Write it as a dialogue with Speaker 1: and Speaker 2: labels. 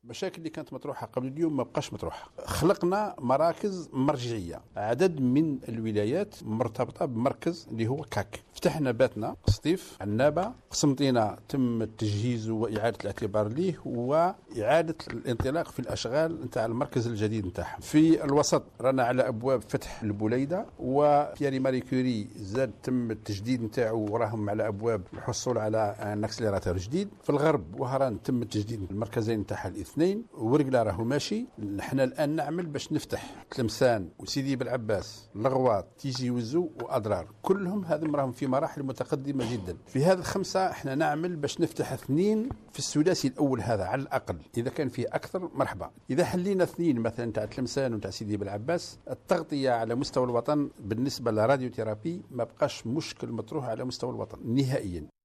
Speaker 1: المشاكل اللي كانت مطروحة قبل اليوم ما بقاش مطروحة. خلقنا مراكز مرجعية، عدد من الولايات مرتبطة بمركز اللي هو كاك. فتحنا باتنا سطيف عنابة، قسنطينة تم التجهيز وإعادة الاعتبار ليه وإعادة الانطلاق في الأشغال نتاع المركز الجديد نتاعها. في الوسط رانا على أبواب فتح البوليدة، وبياري ماري كوري زاد تم التجديد نتاعو وراهم على أبواب الحصول على ان اكسليراتور جديد. في الغرب وهران تم التجديد المركزين نتاعها الاثنين، ورقله راهو ماشي. نحن الان نعمل باش نفتح تلمسان وسيدي بالعباس، لغواط، تيجي وزو واضرار، كلهم هذم راهم في مراحل متقدمه جدا. في هذه الخمسه احنا نعمل باش نفتح اثنين في الثلاثي الاول هذا على الاقل، اذا كان فيه اكثر مرحبا. اذا حلينا اثنين مثلا تاع تلمسان وتاع سيدي بالعباس، التغطيه على مستوى الوطن بالنسبه للراديو ثيرابي ما بقاش مشكل مطروح على مستوى الوطن نهائيا.